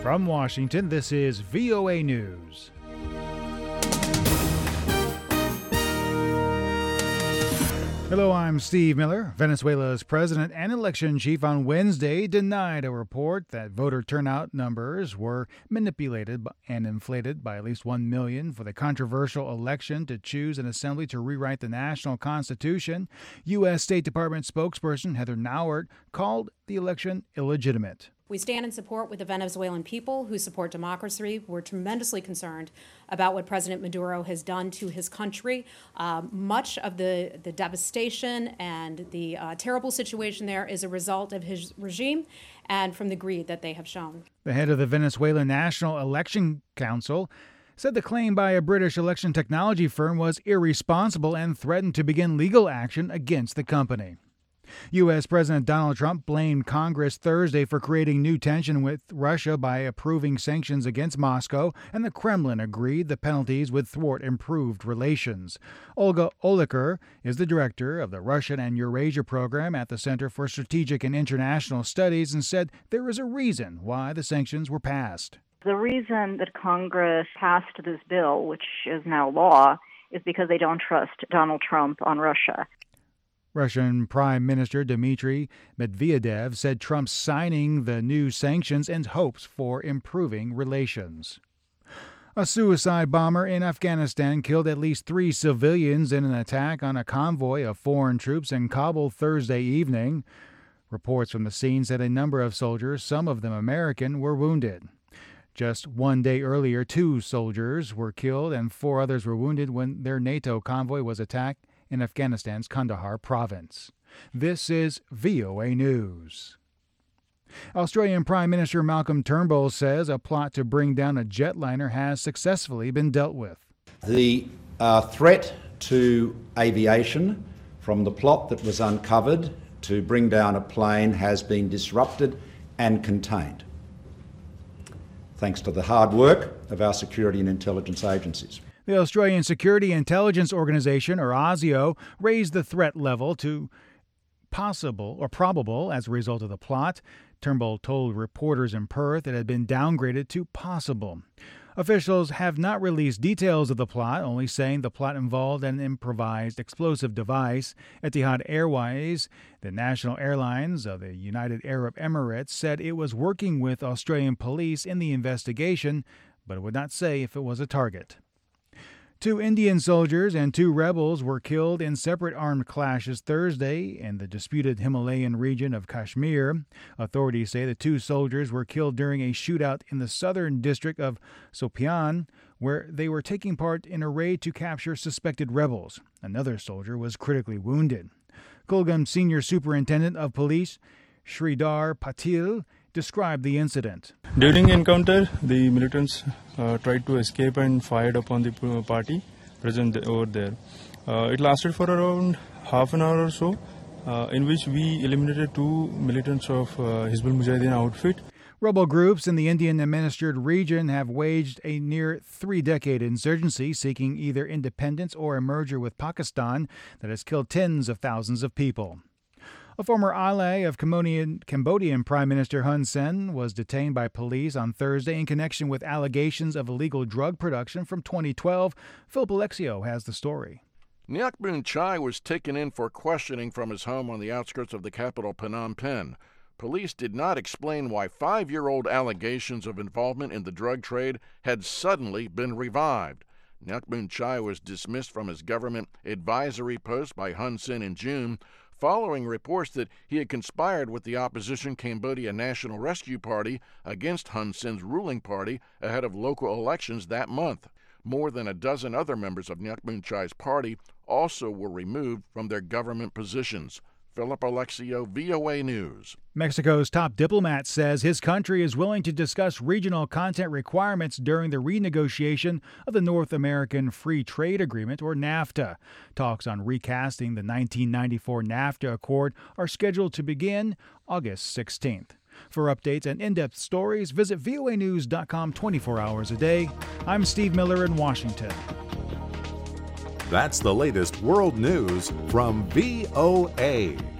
From Washington, this is VOA News. Hello, I'm Steve Miller. Venezuela's president and election chief on Wednesday denied a report that voter turnout numbers were manipulated and inflated by at least 1 million for the controversial election to choose an assembly to rewrite the national constitution. U.S. State Department spokesperson Heather Nauert called the election illegitimate. We stand in support with the Venezuelan people who support democracy. We're tremendously concerned about what President Maduro has done to his country. Much of the devastation and the terrible situation there is a result of his regime and from the greed that they have shown. The head of the Venezuela National Election Council said the claim by a British election technology firm was irresponsible and threatened to begin legal action against the company. U.S. President Donald Trump blamed Congress Thursday for creating new tension with Russia by approving sanctions against Moscow, and the Kremlin agreed the penalties would thwart improved relations. Olga Oliker is the director of the Russian and Eurasia program at the Center for Strategic and International Studies and said there is a reason why the sanctions were passed. The reason that Congress passed this bill, which is now law, is because they don't trust Donald Trump on Russia. Russian Prime Minister Dmitry Medvedev said Trump's signing the new sanctions and hopes for improving relations. A suicide bomber in Afghanistan killed at least 3 civilians in an attack on a convoy of foreign troops in Kabul Thursday evening. Reports from the scene said a number of soldiers, some of them American, were wounded. Just 1 day earlier, 2 soldiers were killed and 4 others were wounded when their NATO convoy was attacked in Afghanistan's Kandahar province. This is VOA News. Australian Prime Minister Malcolm Turnbull says a plot to bring down a jetliner has successfully been dealt with. The threat to aviation from the plot that was uncovered to bring down a plane has been disrupted and contained, thanks to the hard work of our security and intelligence agencies. The Australian Security Intelligence Organisation, or ASIO, raised the threat level to possible or probable as a result of the plot. Turnbull told reporters in Perth it had been downgraded to possible. Officials have not released details of the plot, only saying the plot involved an improvised explosive device. Etihad Airways, the national airlines of the United Arab Emirates, said it was working with Australian police in the investigation, but it would not say if it was a target. 2 Indian soldiers and 2 rebels were killed in separate armed clashes Thursday in the disputed Himalayan region of Kashmir. Authorities say the 2 soldiers were killed during a shootout in the southern district of Sopian, where they were taking part in a raid to capture suspected rebels. Another soldier was critically wounded. Kulgam Senior Superintendent of Police Sridhar Patil described the incident. During encounter, the militants tried to escape and fired upon the party present over there. It lasted for around half an hour or so, in which we eliminated 2 militants of Hizbul Mujahideen outfit. Rebel groups in the Indian-administered region have waged a near 3-decade insurgency seeking either independence or a merger with Pakistan that has killed tens of thousands of people. A former ally of Cambodian Prime Minister Hun Sen was detained by police on Thursday in connection with allegations of illegal drug production from 2012. Philip Alexio has the story. Nyek Boon Chai was taken in for questioning from his home on the outskirts of the capital, Phnom Penh. Police did not explain why 5-year-old allegations of involvement in the drug trade had suddenly been revived. Nyek Boon Chai was dismissed from his government advisory post by Hun Sen in June, following reports that he had conspired with the opposition Cambodia National Rescue Party against Hun Sen's ruling party ahead of local elections that month. More than a dozen other members of Nyek Boon Chai's party also were removed from their government positions. Philip Alexio, VOA News. Mexico's top diplomat says his country is willing to discuss regional content requirements during the renegotiation of the North American Free Trade Agreement, or NAFTA. Talks on recasting the 1994 NAFTA Accord are scheduled to begin August 16th. For updates and in-depth stories, visit voanews.com 24 hours a day. I'm Steve Miller in Washington. That's the latest world news from VOA.